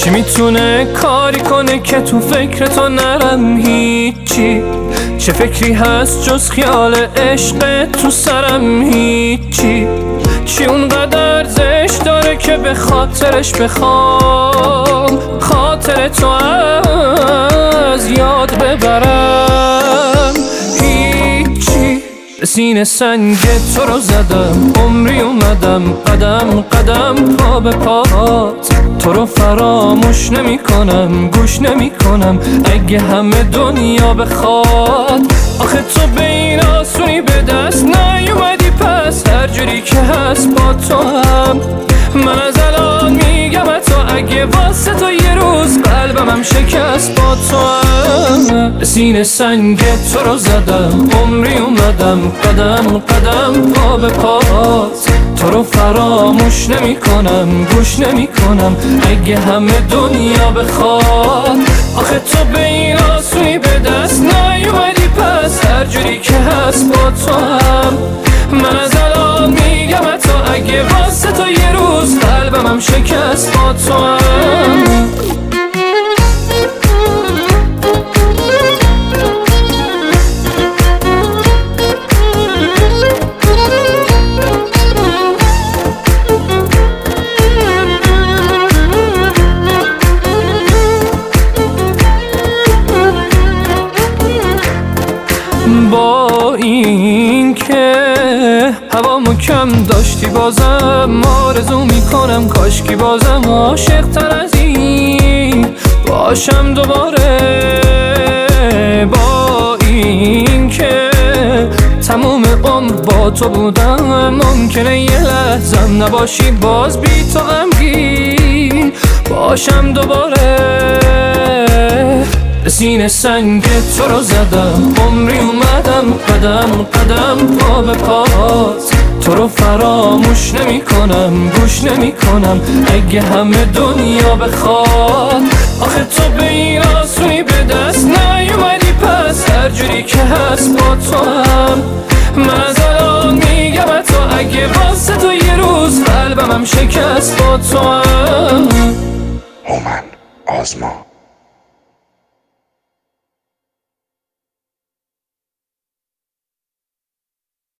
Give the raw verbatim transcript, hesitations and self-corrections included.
چی میتونه کاری کنه که تو فکر تو نرم هیچی؟ چه فکری هست جز خیال عشق تو سرم هیچی؟ چی اونقدر ارزش داره که به خاطرش بخوام خاطر تو از یاد ببرم؟ هیچی. به سینه سنگ تو رو زدم، عمری اومدم قدم قدم پا به پات، تو رو فراموش نمی کنم، گوش نمی کنم اگه همه دنیا بخواد. آخه تو به این آسونی به دست نیومدی، پس هر جوری که هست با تو هم. من از الان میگم تو اگه واسه تو یه روز قلبم هم شکست با تو هم. به سینه سنگ تو رو زدم، عمری اومدم قدم قدم پا به پات، تو رو فراموش نمی کنم، گوش نمی کنم اگه همه دنیا بخواد. آخه تو به این آسونی به دست نیومدی، پس هر جوری که هست با تو هم. من از الان میگم تو اگه واسه تو یه روز قلبم هم شکست با تو هم. با این که هوامو کم داشتی بازم آرزو میکنم کاشکی بازم عاشق تر از این باشم دوباره. با این که تموم عمر با تو بودم ممکنه یه لحظم نباشی باز بی تو غمگین باشم دوباره. به سینه سنگ تو رو زدم، عمری اومدم قدم قدم پا به پات، تو رو فراموش نمی کنم، گوش نمی کنم اگه همه دنیا بخواد. آخه تو به این آسونی به دست نیومدی، پس هر جوری که هست با تو هم. من از الان میگم تو اگه واسه تو یه روز قلبم هم شکست با تو هم. هومن آزما.